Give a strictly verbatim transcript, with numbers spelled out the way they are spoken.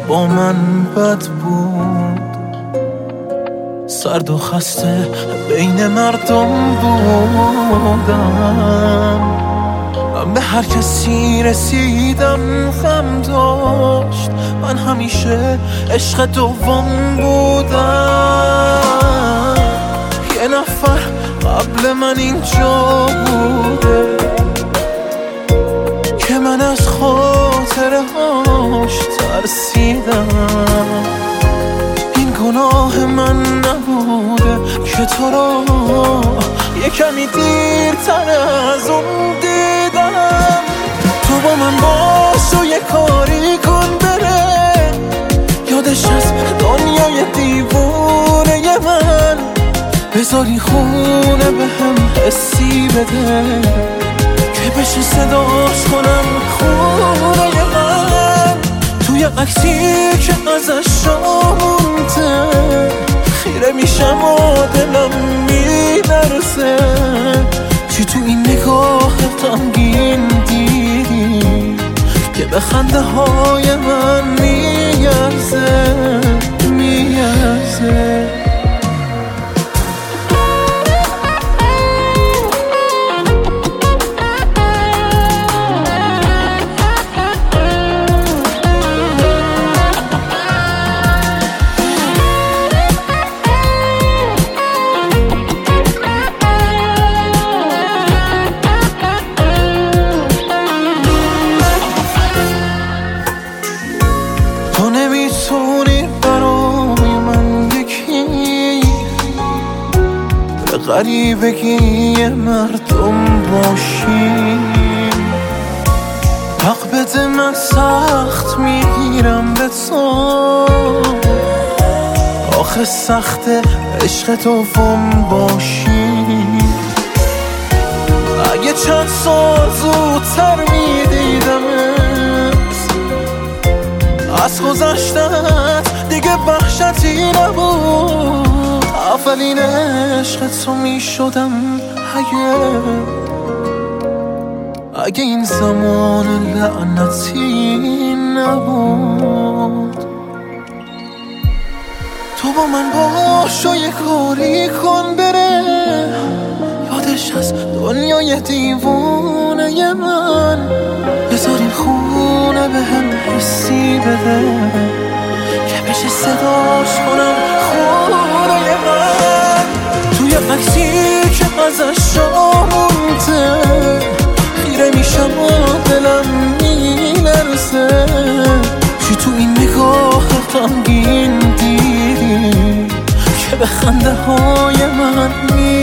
با من بد بود، سرد و خسته بین مردم بودم. من به هر کسی رسیدم غم داشت، من همیشه عشق دوم بودم. یه نفر قبل من اینجا بوده که من از خاطره هاش ترسیدم. این گناه من نبوده که تو را یه کمی دیرتر از اون دیدم. تو با من باش و یه کاری کن بره، یادش از دنیای دیوونه من. بذاری خونه به هم حسی بده که بشه صداش کنم خونه من. توی عکسی که ازش مونده خیره میشم و دلم میلرزه. چی تو این نگاه غمگین دیدی که به خنده های من میارزه میارزه. تو نمیتونی برای من یکی به غریبگی مردم باشی. حق بده من سخت میگیرم به تو، آخه سخت عشق دوم باشی. اگه چند سال زودتر میدیدمت از گذشتت دیگه وحشتی نبود. اولین عشق تو میشدم اگه اگه این زمان لعنتی نبود. تو با من باش و یه کاری کن بره، یادش از دنیای دیوونه من. بذاریم خونه به هم حسی بده که بشه صداش کنم خونه من. توی عکسی که ازش مونده خیره میشم و دلم میلرزه. چی تو این نگاه غمگین دیدی که به خنده های من می